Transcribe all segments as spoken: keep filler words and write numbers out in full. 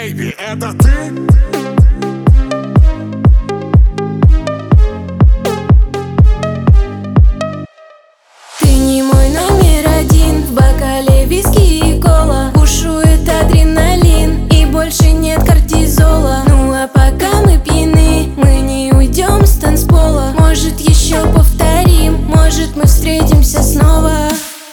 Бэйби, это ты? Ты не мой номер один. В бокале виски и кола бушует адреналин, и больше нет кортизола. Ну а пока мы пьяны, мы не уйдем с танцпола. Может, еще повторим, может, мы встретимся снова.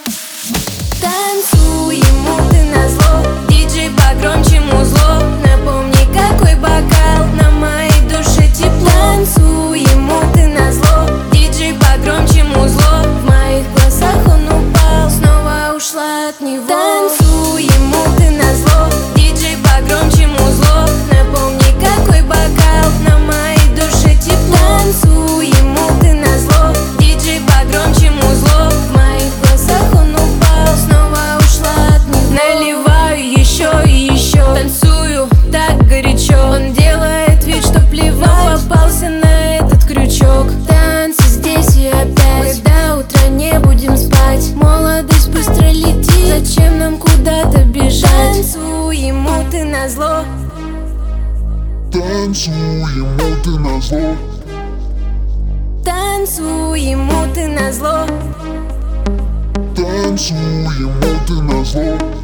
Танцуем, муты назло, диджей погромче музло. Напомни, какой бокал, на моей душе тепло. Танцуем, муты назло, диджей погромче музло. В моих глазах он упал, снова ушла от него. Танцуем, муты назло, диджей погромче музло. Напомни, какой бокал, на моей душе тепло. Танцуем, муты назло, диджей погромче музло. В моих глазах он упал, снова ушла от него. Наливаю еще и еще, танцую так горячо. Он делает вид, что плевать, попался на этот крючок. Танцы здесь и опять, мы до утра не будем спать. Молодость быстро летит, зачем нам куда-то бежать? Танцуем, муты назло. Танцуем, муты назло. Танцуем, муты назло. Танцуем, муты назло.